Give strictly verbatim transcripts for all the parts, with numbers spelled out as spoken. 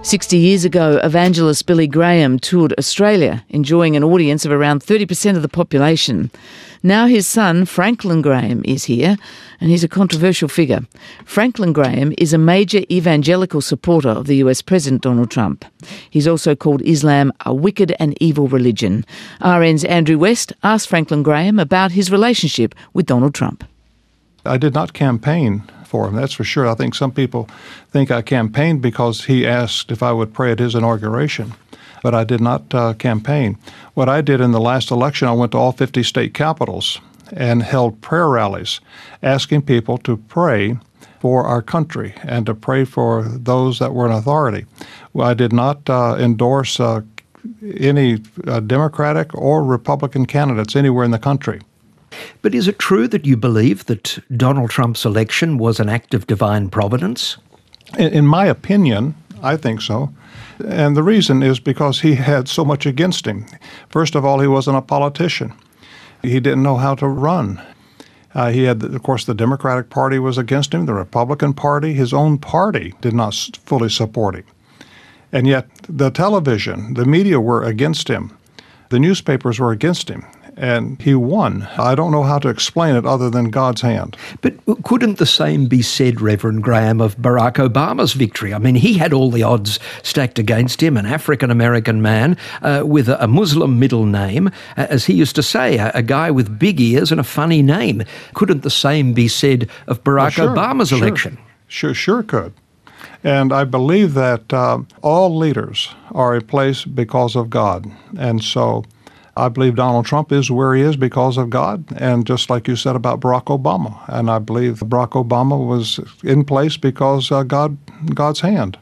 Sixty years ago, evangelist Billy Graham toured Australia, enjoying an audience of around thirty percent of the population. Now his son, Franklin Graham, is here, and he's a controversial figure. Franklin Graham is a major evangelical supporter of the U S President Donald Trump. He's also called Islam a wicked and evil religion. R N's Andrew West asked Franklin Graham about his relationship with Donald Trump. I did not campaign for him, that's for sure. I think some people think I campaigned because he asked if I would pray at his inauguration, but I did not uh, campaign. What I did in the last election, I went to all fifty state capitals and held prayer rallies asking people to pray for our country and to pray for those that were in authority. Well, I did not uh, endorse uh, any uh, Democratic or Republican candidates anywhere in the country. But is it true that you believe that Donald Trump's election was an act of divine providence? In, in my opinion, I think so. And the reason is because he had so much against him. First of all, he wasn't a politician. He didn't know how to run. Uh, he had, of course, the Democratic Party was against him, the Republican Party, his own party did not fully support him. And yet the television, the media were against him. The newspapers were against him. And he won. I don't know how to explain it other than God's hand. But couldn't the same be said, Reverend Graham, of Barack Obama's victory? I mean, he had all the odds stacked against him, an African-American man uh, with a Muslim middle name. Uh, as he used to say, a, a guy with big ears and a funny name. Couldn't the same be said of Barack well, sure, Obama's sure, election? Sure, sure could. And I believe that uh, all leaders are in place because of God. And so I believe Donald Trump is where he is because of God, and just like you said about Barack Obama. And I believe Barack Obama was in place because uh, God, God's hand.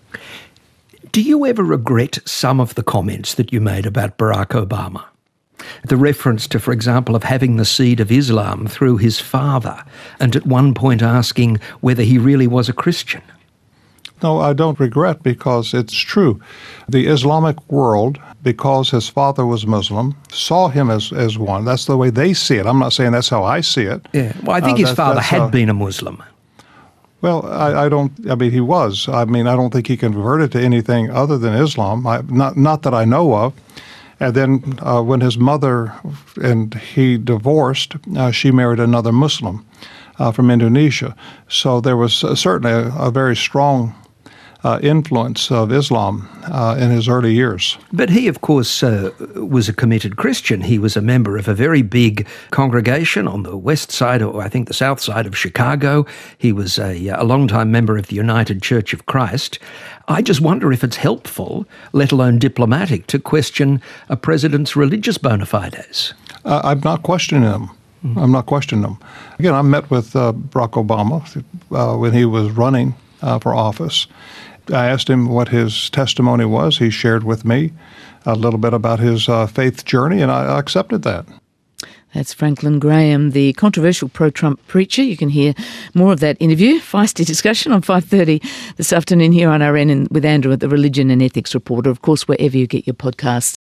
Do you ever regret some of the comments that you made about Barack Obama? The reference to, for example, of having the seed of Islam through his father, and at one point asking whether he really was a Christian. No, I don't regret, because it's true. The Islamic world, because his father was Muslim, saw him as, as one. That's the way they see it. I'm not saying that's how I see it. Yeah. Well, I think uh, his father had uh, been a Muslim. Well, I, I don't, I mean, he was. I mean, I don't think he converted to anything other than Islam, I, not, not that I know of. And then uh, when his mother and he divorced, uh, she married another Muslim uh, from Indonesia. So there was uh, certainly a, a very strong Uh, influence of Islam uh, in his early years. But he, of course, uh, was a committed Christian. He was a member of a very big congregation on the west side, or I think the south side of Chicago. He was a, a long-time member of the United Church of Christ. I just wonder if it's helpful, let alone diplomatic, to question a president's religious bona fides. Uh, I'm not questioning him. Mm-hmm. I'm not questioning him. Again, I met with uh, Barack Obama uh, when he was running uh, for office. I asked him what his testimony was. He shared with me a little bit about his uh, faith journey, and I accepted that. That's Franklin Graham, the controversial pro-Trump preacher. You can hear more of that interview, feisty discussion, on five thirty this afternoon here on R N and with Andrew at the Religion and Ethics Reporter, of course, wherever you get your podcasts.